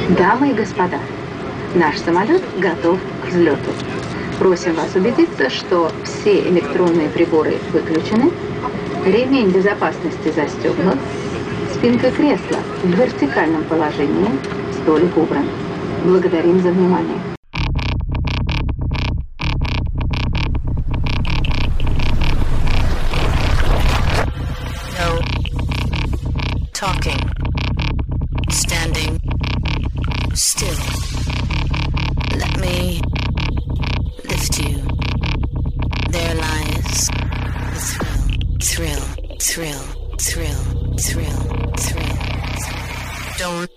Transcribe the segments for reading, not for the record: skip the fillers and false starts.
Дамы и господа, наш самолет готов к взлету. Просим вас убедиться, что все электронные приборы выключены, ремень безопасности застегнут, спинка кресла в вертикальном положении, столик убран. Благодарим за внимание. No talking. Standing still. Let me lift you. There lies the thrill, thrill, thrill, thrill, thrill, thrill. Don't.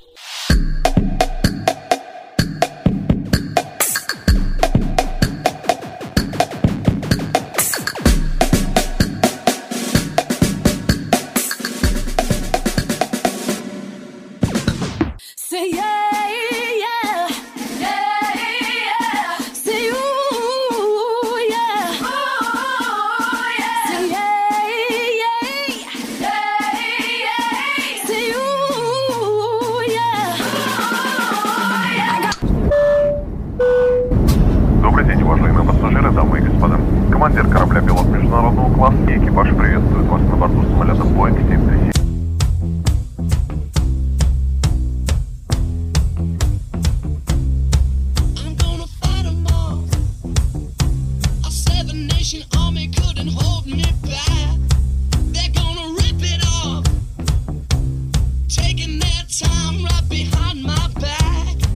Say yeah, yeah, yeah, yeah. Say ooh, yeah, ooh, yeah. Say yeah, yeah, yeah, yeah. Say ooh, yeah, Добрый день, уважаемые пассажиры, дамы и господа. Командир корабля, пилот международного класса и экипаж приветствует вас на борту самолета